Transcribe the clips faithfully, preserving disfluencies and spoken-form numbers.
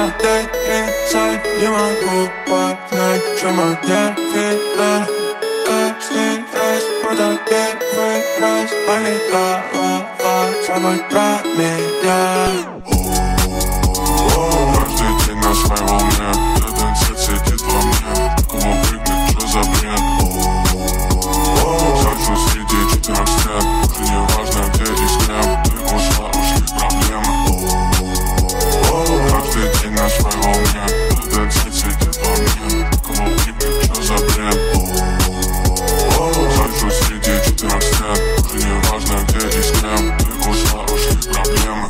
dead inside. Не могу понять, чем мне видно. Каждый раз, будто первый раз. Болит голова, забудь про меня. Каждый день на своей волне. Этот свет сидит во мне. Кого прыгнуть, что за бред? Сажу среди четырех стен. Уже не важно, где и с кем. Ты ушла, ушли проблемы. Каждый день на своей волне. Этот свет сидит во мне. Кого прыгнуть, что за бред? Сажу среди четырех стен. Уже не важно, где и с кем. Ты ушла, ушли проблемы.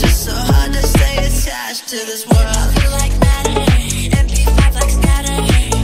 To this world, I feel like matter. M P five like scatter.